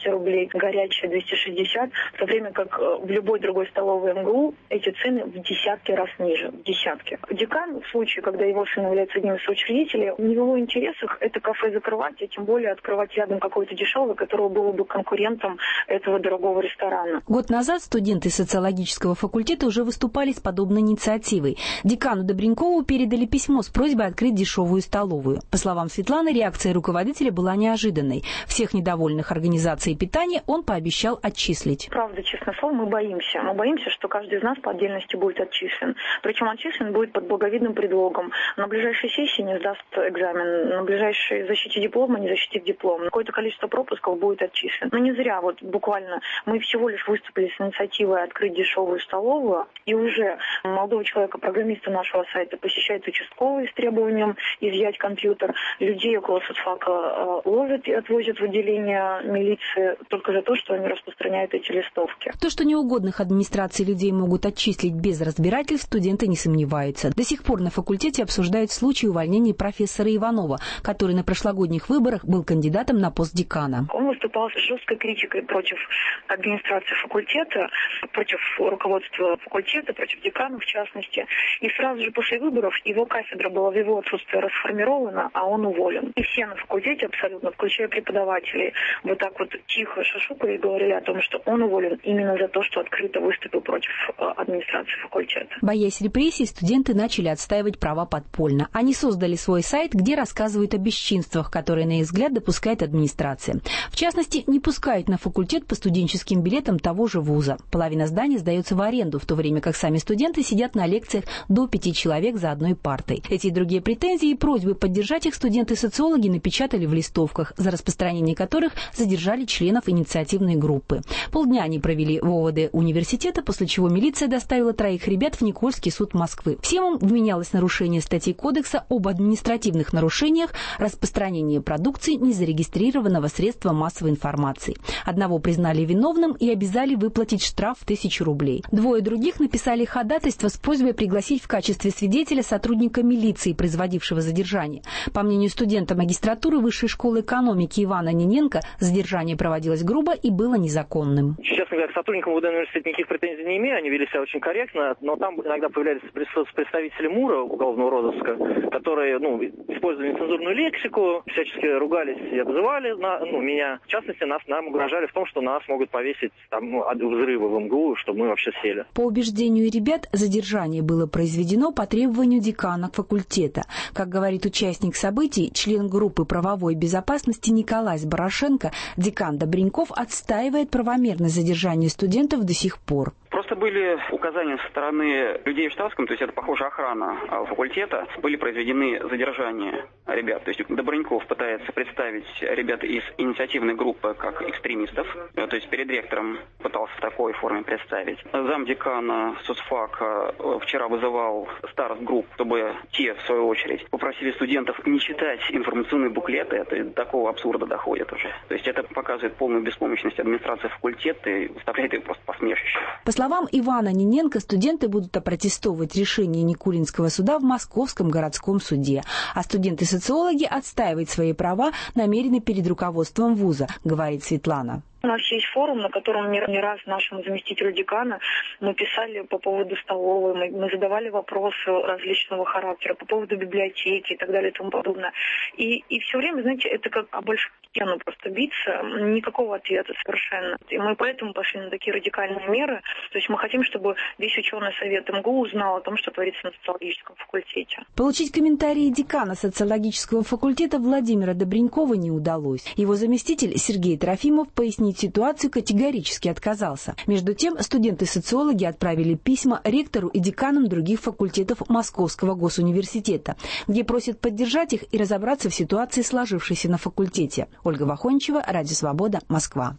рублей, горячая 260, в то время как в любой другой столовой МГУ эти цены в десятки раз ниже, в десятки. Декан, в случае, когда его сын является одним из соучредителей, в его интересах это кафе закрывать, а тем более открывать рядом какой-то дешевый, которого было бы конкурентом этого дорогого ресторана. Год назад студенты социологического факультета уже выступали с подобной инициативой. Декану Добренкову передали письмо с просьбой открыть дешевую столовую. По словам Светланы, реакция руководителя была неожиданной. Всех недовольных организацией питания он пообещал отчислить. Правда, честное слово, мы боимся. Мы боимся, что каждый из нас по отдельности будет отчислен. Причем отчислен будет под благовидным предлогом. На ближайшей сессии не сдаст экзамен, на ближайшей защите диплома не защитит диплом. Какое-то количество пропусков будет отчислен. Но не зря, вот буквально мы всего лишь выступили с инициативой открыть дешевую столовую, и уже молодого человека, программиста нашего сайта, посещает участковый с требованием изъять компьютер. Людей около соцфака ловят и отвозят в отделение милиции только за то, что они распространяют эти листовки. То, что неугодных администрации людей могут отчислить без разбирательств, студенты не сомневаются. До сих пор на факультете обсуждают случай увольнения профессора Иванова, который на прошлогодних выборах был кандидатом на пост декана. Он выступал с жесткой критикой против администрации факультета, против руководства факультета, против декана в частности. И сразу же после выборов его кафедра была в его отсутствие расформирована, а он уволен. И все на факультете абсолютно, включая преподавателей, вот так вот тихо шушукали и говорили о том, что он уволен именно за то, что открыто выступил против администрации факультета. Боясь репрессий, студенты начали отстаивать права подпольно. Они создали свой сайт, где рассказывают о бесчинствах, которые, на их взгляд, допускает администрация. В частности, не пускают на факультет по студенческим билетам того же вуза. Половина здания сдается в аренду, в то время как сами студенты сидят на лекциях до 5 человек за одной партой. Эти и другие претензии и просьбы поддержать их студенты-социологи напечатали в листовках, за распространение которых задержали членов инициативной группы. Полдня они провели в ОВД университета, после чего милиция доставила 3 ребят в Никольский суд Москвы. Всем им вменялось нарушение статей Кодекса об административных нарушениях, распространение продукции незарегистрированного средства массовой информации. Одного признали виновным и обязали выплатить штраф в 1000 рублей. 2 других написали ходатайство с просьбой пригласить в качестве свидетеля сотрудника милиции, производившего задержание. По мнению студента магистратуры Высшей школы экономики Ивана Ниненко, задержание проводилось грубо и было незаконным. Честно говоря, к сотрудникам УВД университета никаких претензий не имею, они вели себя очень корректно, но там иногда появлялись представители МУРа, уголовного розыска, которые использовали нецензурную лексику, всячески ругались и обзывали меня. В частности, нам угрожали в том, что нас могут повесить от взрыва в МГУ, чтобы мы вообще сели. По убеждению ребят, задержание было произведено по требованию декана факультета. Как говорит участник событий, член группы правовой безопасности Николай Сборошенко, декан Добренков отстаивает правомерность задержания студентов до сих пор. Просто были указания со стороны людей в штатском, то есть это, похоже, охрана факультета, были произведены задержания ребят. То есть Добренков пытается представить ребят из инициативной группы как экстремистов, то есть перед ректором пытался в такой форме представить. Замдекана соцфака вчера вызывал старост групп, чтобы те, в свою очередь, попросили студентов не читать информационные буклеты. Это до такого абсурда доходит уже. То есть это показывает полную беспомощность администрации факультета и выставляет ее просто посмешище. По словам Ивана Ниненко, студенты будут опротестовывать решение Никулинского суда в Московском городском суде, а студенты-социологи отстаивать свои права намерены перед руководством вуза, говорит Светлана. У нас есть форум, на котором не раз нашему заместителю декана мы писали по поводу столовой, мы задавали вопросы различного характера по поводу библиотеки и так далее и тому подобное. И все время, знаете, это как об большую стену просто биться, никакого ответа совершенно. И мы поэтому пошли на такие радикальные меры. То есть мы хотим, чтобы весь ученый совет МГУ узнал о том, что творится на социологическом факультете. Получить комментарии декана социологического факультета Владимира Добренкова не удалось. Его заместитель Сергей Трофимов пояснить ситуацию категорически отказался. Между тем, студенты-социологи отправили письма ректору и деканам других факультетов Московского госуниверситета, где просят поддержать их и разобраться в ситуации, сложившейся на факультете. Ольга Вахончева, Радио Свобода, Москва.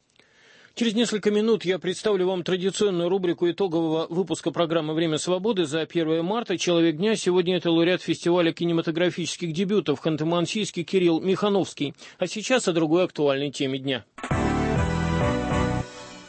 Через несколько минут я представлю вам традиционную рубрику итогового выпуска программы «Время свободы» за 1 марта. Человек дня сегодня это лауреат фестиваля кинематографических дебютов Ханты-Мансийский Кирилл Михановский. А сейчас о другой актуальной теме дня.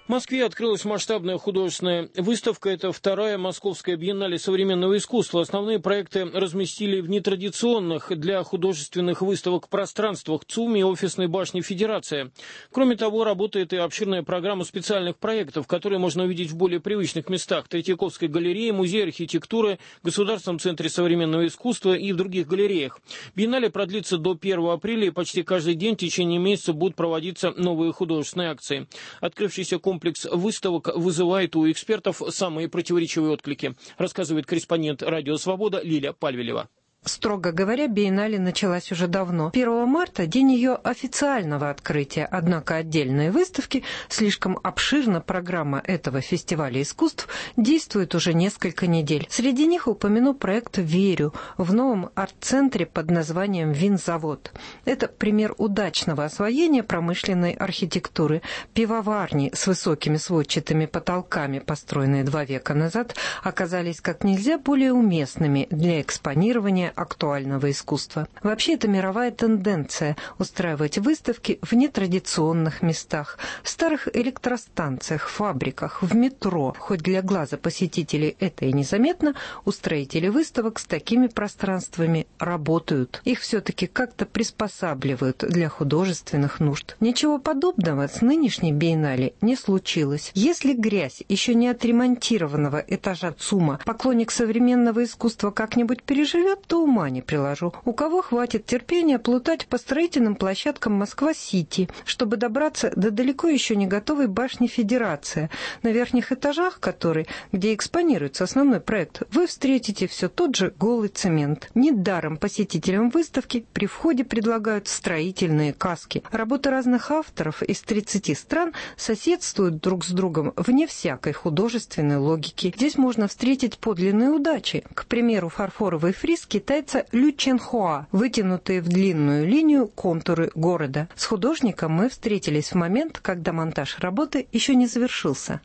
В Москве открылась масштабная художественная выставка. Это вторая Московская биеннале современного искусства. Основные проекты разместили в нетрадиционных для художественных выставок пространствах ЦУМ и офисной башни Федерация. Кроме того, работает и обширная программа специальных проектов, которые можно увидеть в более привычных местах: Третьяковской галерее, Музее архитектуры, Государственном центре современного искусства и в других галереях. Биеннале продлится до 1 апреля, и почти каждый день в течение месяца будут проводиться новые художественные акции. Открывшийся комплекс выставок вызывает у экспертов самые противоречивые отклики, рассказывает корреспондент «Радио Свобода» Лилия Пальвелева. Строго говоря, биеннале началась уже давно. 1 марта – день ее официального открытия, однако отдельные выставки, слишком обширна программа этого фестиваля искусств, действует уже несколько недель. Среди них упомяну проект «Верю» в новом арт-центре под названием «Винзавод». Это пример удачного освоения промышленной архитектуры. Пивоварни с высокими сводчатыми потолками, построенные 2 века назад, оказались как нельзя более уместными для экспонирования актуального искусства. Вообще, это мировая тенденция – устраивать выставки в нетрадиционных местах, в старых электростанциях, фабриках, в метро. Хоть для глаза посетителей это и незаметно, устроители выставок с такими пространствами работают. Их все-таки как-то приспосабливают для художественных нужд. Ничего подобного с нынешней биеннале не случилось. Если грязь еще не отремонтированного этажа ЦУМа поклонник современного искусства как-нибудь переживет, то ума не приложу. У кого хватит терпения плутать по строительным площадкам Москва-Сити, чтобы добраться до далеко еще не готовой башни Федерация, на верхних этажах которой, где экспонируется основной проект, вы встретите все тот же голый цемент. Недаром посетителям выставки при входе предлагают строительные каски. Работы разных авторов из 30 стран соседствуют друг с другом вне всякой художественной логики. Здесь можно встретить подлинные удачи. К примеру, фарфоровый фриз китайца Лю Ченхуа, вытянутые в длинную линию контуры города. С художником мы встретились в момент, когда монтаж работы еще не завершился.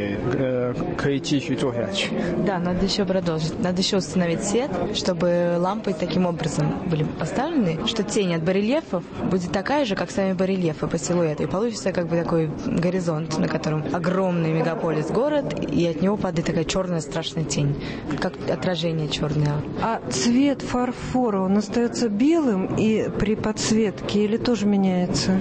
Да, надо еще продолжить. Надо еще установить свет, чтобы лампы таким образом были поставлены, что тень от барельефов будет такая же, как сами барельефы по силуэту. И получится как бы такой горизонт, на котором огромный мегаполис город, и от него падает такая черная страшная тень, как отражение черное. А цвет фарфора, он остается белым и при подсветке или тоже меняется?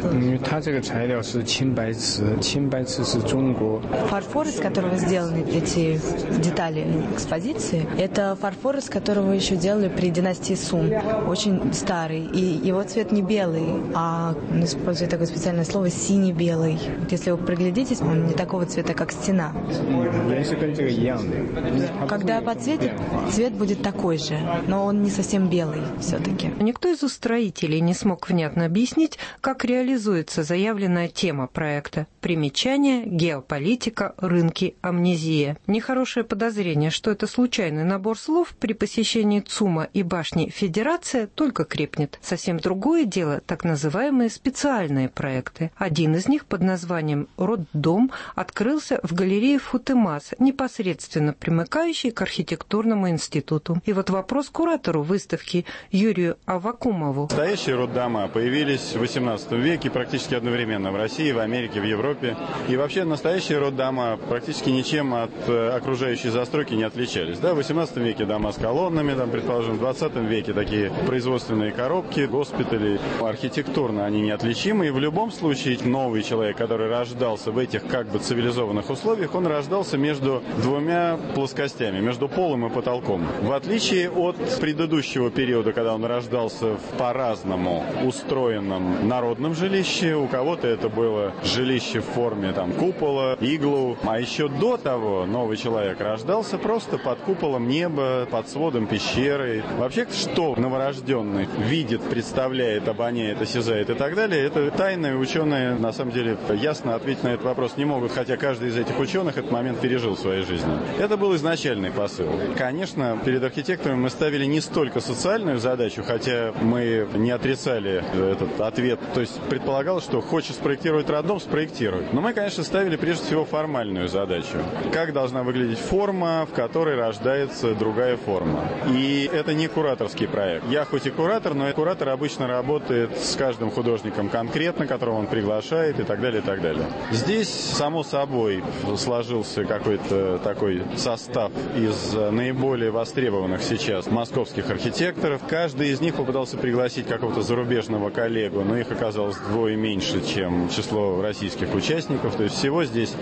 Фарфор, из которого сделаны эти детали экспозиции, это фарфор, из которого еще делали при династии Сун. Очень старый. И его цвет не белый, а он использует такое специальное слово синий-белый. Если вы приглядитесь, он не такого цвета, как стена. Когда подсветит, цвет будет такой же, но он не совсем белый все-таки. Никто из устроителей не смог внятно объяснить, как реализуется заявленная тема проекта. Примечание, геополитика, рынки, амнезия. Нехорошее подозрение, что это случайный набор слов при посещении ЦУМа и башни Федерация, только крепнет. Совсем другое дело так называемые специальные проекты. Один из них под названием «Роддом» открылся в галерее Футемас, непосредственно примыкающей к архитектурному институту. И вот вопрос куратору выставки Юрию Аввакумову. Настоящие роддома появились в XVIII веке практически одновременно в России, в Америке, в Европе. И вообще настоящие роддома практически ничем от окружающей застройки не отличались. Да, в XVIII веке дома с колоннами, там, предположим, в XX веке такие производственные коробки, госпитали. Архитектурно они неотличимы. И в любом случае новый человек, который рождался в этих как бы цивилизованных условиях, он рождался между двумя плоскостями, между полом и потолком. В отличие от предыдущего периода, когда он рождался в по-разному устроенном народном жилище, у кого-то это было жилище в форме там купола, иглу, а еще до того новый человек рождался просто под куполом неба, под сводом пещеры. Вообще, что новорожденный видит, представляет, обоняет, осязает и так далее, это тайны, ученые на самом деле ясно ответить на этот вопрос не могут, хотя каждый из этих ученых этот момент пережил в своей жизни. Это был изначальный посыл. Конечно, перед архитекторами мы ставили не столько социальную задачу, хотя мы не отрицали этот ответ. То есть предполагалось, что хочешь спроектировать роддом, спроектируй. Но мы, конечно, ставили прежде всего формальную задачу. Как должна выглядеть форма, в которой рождается другая форма. И это не кураторский проект. Я хоть и куратор, но куратор обычно работает с каждым художником конкретно, которого он приглашает и так далее, и так далее. Здесь, само собой, сложился какой-то такой состав из наиболее востребованных сейчас московских архитекторов. Каждый из них попытался пригласить какого-то зарубежного коллегу, но их оказалось вдвое меньше, чем число российских участников. То есть всего здесь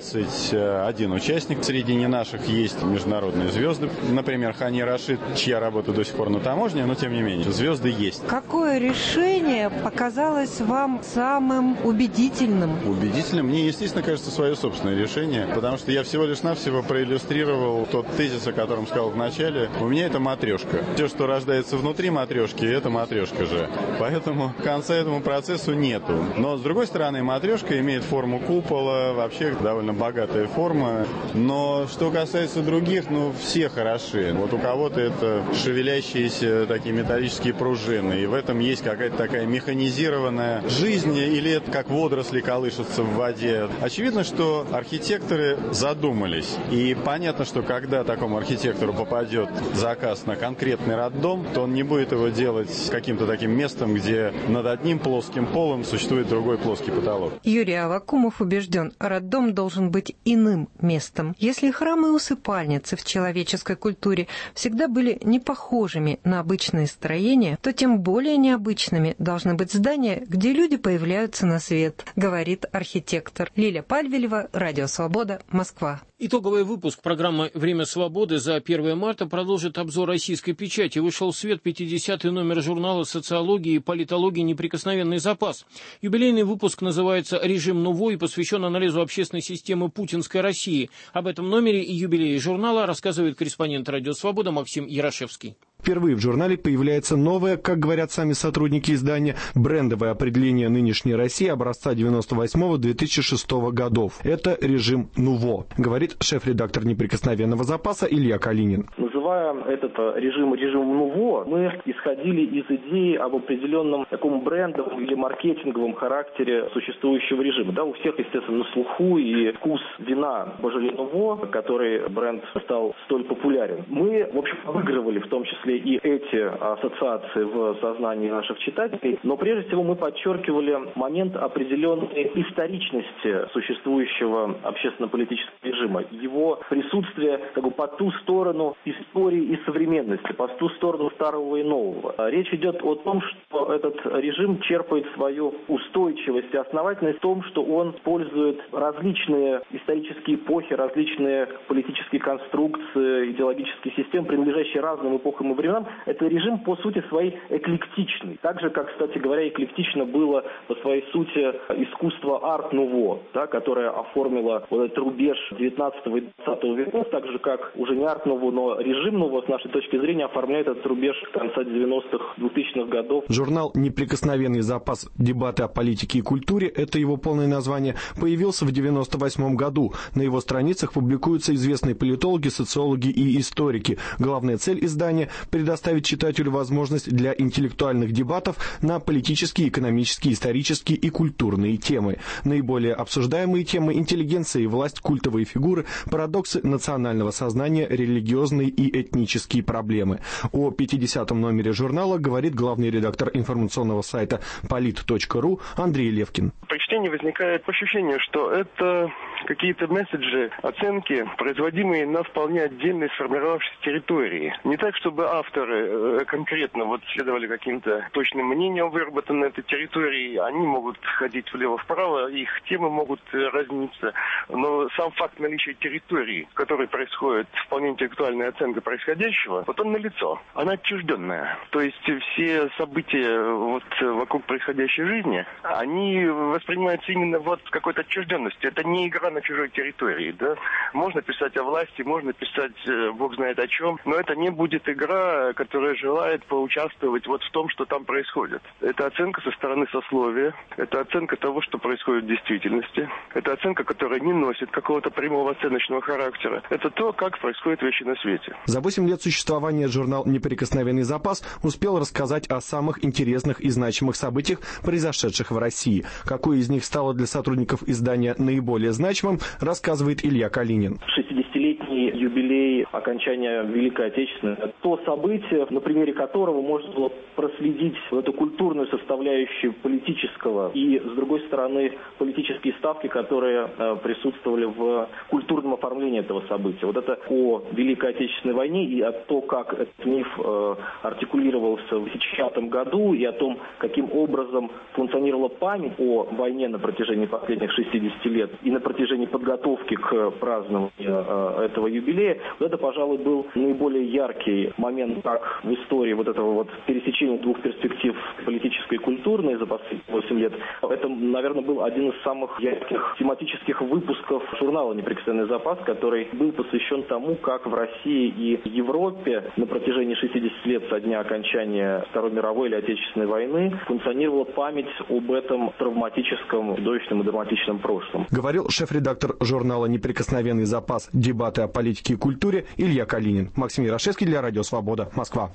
21 участник. Среди не наших есть международные звезды. Например, Хани Рашид, чья работа до сих пор на таможне, но тем не менее, звезды есть. Какое решение показалось вам самым убедительным? Убедительным? Мне, естественно, кажется, свое собственное решение, потому что я всего лишь навсего проиллюстрировал тот тезис, о котором сказал в начале. У меня это матрешка. Все, что рождается внутри матрешки, это матрешка же. Поэтому конца этому процессу нету. Но, с другой стороны, матрешка имеет форму купола, вообще довольно богатая форма. Но что касается других, все хороши. Вот у кого-то это шевелящиеся такие металлические пружины, и в этом есть какая-то такая механизированная жизнь, или это как водоросли колышутся в воде. Очевидно, что архитекторы задумались. И понятно, что когда такому архитектору попадет заказ на конкретный роддом, то он не будет его делать каким-то таким местом, где над одним плоским полом существует другой плоский потолок. Юрий Аввакумов убежден, роддом должен быть иным местом. Если храмы и усыпальницы в человеческой культуре всегда были не похожими на обычные строения, то тем более необычными должны быть здания, где люди появляются на свет, говорит архитектор. Лиля Пальвелева, Радио Свобода, Москва. Итоговый выпуск программы «Время свободы» за 1 марта продолжит обзор российской печати. Вышел в свет 50-й номер журнала «Социологии и политологии. Неприкосновенный запас». Юбилейный выпуск называется «Режим Нуво» и посвящен анализу общественной системы путинской России. Об этом номере и юбилее журнала рассказывает корреспондент «Радио Свобода» Максим Ярошевский. Впервые в журнале появляется новое, как говорят сами сотрудники издания, брендовое определение нынешней России образца 98-2006 годов. Это режим Нуво, говорит шеф-редактор «Неприкосновенного запаса» Илья Калинин. Называя этот режим Нуво, мы исходили из идеи об определенном таком брендовом или маркетинговом характере существующего режима. Да, у всех, естественно, на слуху и вкус вина Божоле Нуво, который бренд стал столь популярен. Мы, в общем, выигрывали в том числе и эти ассоциации в сознании наших читателей, но прежде всего мы подчеркивали момент определенной историчности существующего общественно-политического режима, его присутствие как бы по ту сторону истории и современности, по ту сторону старого и нового. Речь идет о том, что этот режим черпает свою устойчивость и основательность в том, что он использует различные исторические эпохи, различные политические конструкции, идеологические системы, принадлежащие разным эпохам и временам. Это режим по сути своей эклектичный. Так же, как, кстати говоря, эклектично было по своей сути искусство арт-нуво, да, которое оформило вот этот рубеж 19 и 20 веков, так же, как уже не арт-нуво, но режим нуво, с нашей точки зрения, оформляет этот рубеж конца 90-х, 2000-х годов. Журнал «Неприкосновенный запас. Дебаты о политике и культуре», это его полное название, появился в 1998 году. На его страницах публикуются известные политологи, социологи и историки. Главная цель издания – предоставить читателю возможность для интеллектуальных дебатов на политические, экономические, исторические и культурные темы. Наиболее обсуждаемые темы – интеллигенция и власть, культовые фигуры, парадоксы национального сознания, религиозные и этнические проблемы. О 50-м номере журнала говорит главный редактор информационного сайта polit.ru Андрей Левкин. При чтении возникает ощущение, что это какие-то месседжи, оценки, производимые на вполне отдельной сформировавшейся территории. Не так, чтобы авторы конкретно следовали каким-то точным мнениям, выработанным на этой территории. Они могут ходить влево-вправо, их темы могут разниться. Но сам факт наличия территории, в которой происходит вполне интеллектуальная оценка происходящего, он налицо. Она отчужденная. То есть все события вокруг происходящей жизни, они воспринимаются именно в какой-то отчужденности. Это не игра на чужой территории. Да? Можно писать о власти, можно писать бог знает о чем, но это не будет игра среда, которая желает поучаствовать вот в том, что там происходит. Это оценка со стороны сословия, это оценка того, что происходит в действительности, это оценка, которая не носит какого-то прямого оценочного характера. Это то, как происходят вещи на свете. За 8 лет существования журнал «Неприкосновенный запас» успел рассказать о самых интересных и значимых событиях, произошедших в России. Какое из них стало для сотрудников издания наиболее значимым, рассказывает Илья Калинин. 60-летний юбилей окончания Великой Отечественной. То событие, на примере которого можно было проследить эту культурную составляющую политического и, с другой стороны, политические ставки, которые присутствовали в культурном оформлении этого события. Вот это о Великой Отечественной войне и о том, как этот миф артикулировался в 2010 году, и о том, каким образом функционировала память о войне на протяжении последних 60 лет и на протяжении подготовки к празднованию этого юбилея. Вот это, пожалуй, был наиболее яркий момент так в истории вот этого вот пересечения двух перспектив политической и культурной за последние 8 лет. Это, наверное, был один из самых ярких тематических выпусков журнала «Неприкосновенный запас», который был посвящен тому, как в России и Европе на протяжении 60 лет со дня окончания Второй мировой или Отечественной войны функционировала память об этом травматическом, чудовищном и драматичном прошлом. Говорил шеф-редактор журнала «Неприкосновенный запас. Дебаты о политике и культуре» Илья Калинин. Максим Ярошевский для Радио Свобода. Москва.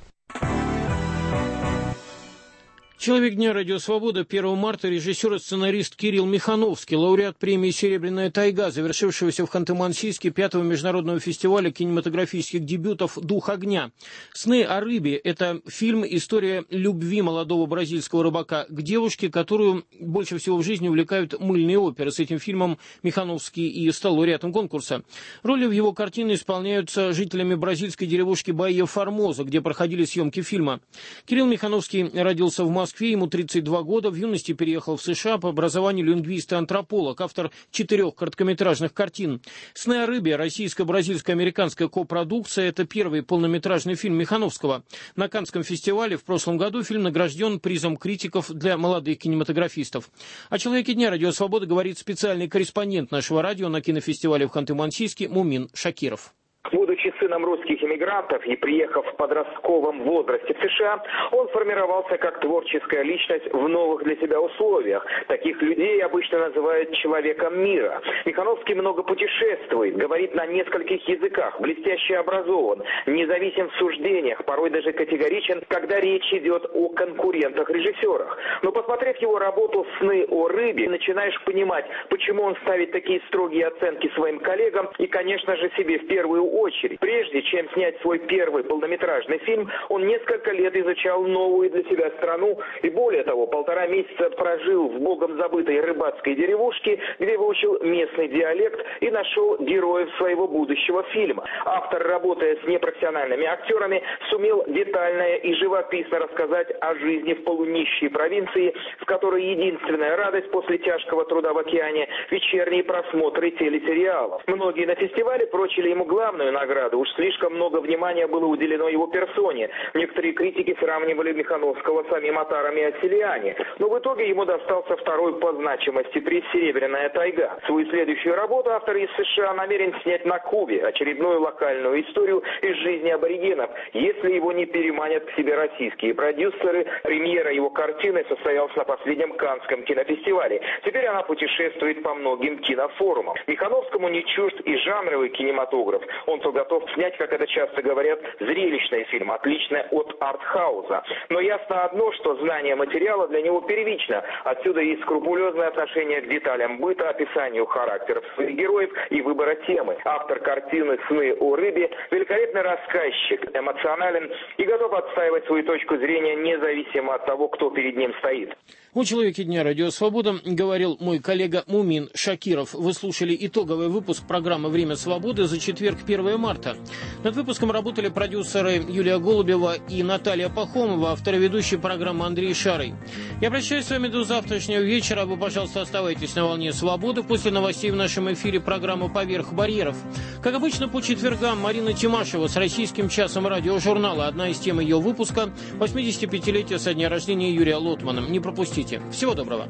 Человек дня «Радио Свобода» 1 марта режиссер и сценарист Кирилл Михановский, лауреат премии «Серебряная тайга», завершившегося в Ханты-Мансийске 5-го международного фестиваля кинематографических дебютов «Дух огня». «Сны о рыбе» – это фильм «История любви молодого бразильского рыбака к девушке, которую больше всего в жизни увлекают мыльные оперы». С этим фильмом Михановский и стал лауреатом конкурса. Роли в его картине исполняются жителями бразильской деревушки Баия-Формоза, где проходили съемки фильма. Кирилл Михановский родился в Москве, ему 32 года, в юности переехал в США, по образованию лингвист и антрополог, автор 4 короткометражных картин. «Сны о рыбе» – российско-бразильско-американская копродукция, это первый полнометражный фильм Михановского. На Каннском фестивале в прошлом году фильм награжден призом критиков для молодых кинематографистов. О «Человеке дня» «Радио Свобода» говорит специальный корреспондент нашего радио на кинофестивале в Ханты-Мансийске Мумин Шакиров. Будучи сыном русских иммигрантов и приехав в подростковом возрасте в США, он формировался как творческая личность в новых для себя условиях. Таких людей обычно называют человеком мира. Михановский много путешествует, говорит на нескольких языках, блестяще образован, независим в суждениях, порой даже категоричен, когда речь идет о конкурентах-режиссерах. Но посмотрев его работу «Сны о рыбе», начинаешь понимать, почему он ставит такие строгие оценки своим коллегам и, конечно же, себе в первую очередь. Прежде чем снять свой первый полнометражный фильм, он несколько лет изучал новую для себя страну и, более того, 1,5 месяца прожил в богом забытой рыбацкой деревушке, где выучил местный диалект и нашел героев своего будущего фильма. Автор, работая с непрофессиональными актерами, сумел детально и живописно рассказать о жизни в полунищей провинции, в которой единственная радость после тяжкого труда в океане – вечерние просмотры телесериалов. Многие на фестивале прочили ему главную награду. Уж слишком много внимания было уделено его персоне. Некоторые критики сравнивали Михановского с самим Атаром и Асселиани. Но в итоге ему достался второй по значимости приз «Серебряная тайга». Свою следующую работу автор из США намерен снять на Кубе. Очередную локальную историю из жизни аборигенов, если его не переманят к себе российские продюсеры. Премьера его картины состоялась на последнем Каннском кинофестивале. Теперь она путешествует по многим кинофорумам. Михановскому не чужд и жанровый кинематограф. Он то готов снять, как это часто говорят, зрелищный фильм, отличный от артхауза. Но ясно одно, что знание материала для него первично. Отсюда и скрупулезное отношение к деталям быта, описанию характеров своих героев и выбора темы. Автор картины «Сны о рыбе» великолепный рассказчик, эмоционален и готов отстаивать свою точку зрения независимо от того, кто перед ним стоит. О «Человеке дня» «Радио Свобода» говорил мой коллега Мумин Шакиров. Вы слушали итоговый выпуск программы «Время свободы» за четверг, 1 марта. Над выпуском работали продюсеры Юлия Голубева и Наталья Пахомова, автор и ведущий программы Андрей Шарый. Я прощаюсь с вами до завтрашнего вечера. Вы, пожалуйста, оставайтесь на волне свободы. После новостей в нашем эфире программа «Поверх барьеров». Как обычно, по четвергам Марина Тимашева с российским часом радиожурнала. Одна из тем ее выпуска – 85-летие со дня рождения Юрия Лотмана. Не пропустите. Всего доброго.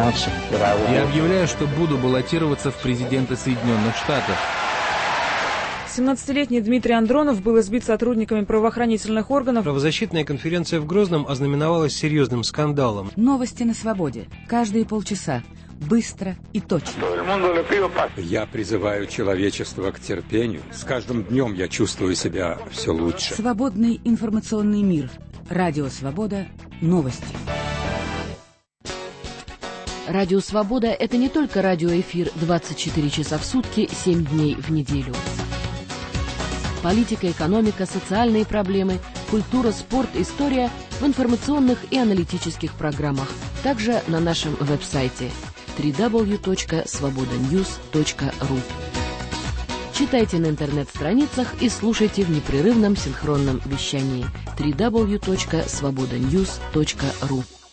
Я объявляю, что буду баллотироваться в президенты Соединенных Штатов. 17-летний Дмитрий Андронов был избит сотрудниками правоохранительных органов. Правозащитная конференция в Грозном ознаменовалась серьезным скандалом. Новости на свободе. Каждые полчаса. Быстро и точно. Я призываю человечество к терпению. С каждым днем я чувствую себя все лучше. Свободный информационный мир. Радио Свобода. Новости. Радио Свобода – это не только радиоэфир 24 часа в сутки, 7 дней в неделю. Политика, экономика, социальные проблемы, культура, спорт, история в информационных и аналитических программах. Также на нашем веб-сайте www.svobodanews.ru. Читайте на интернет-страницах и слушайте в непрерывном синхронном вещании www.svobodanews.ru.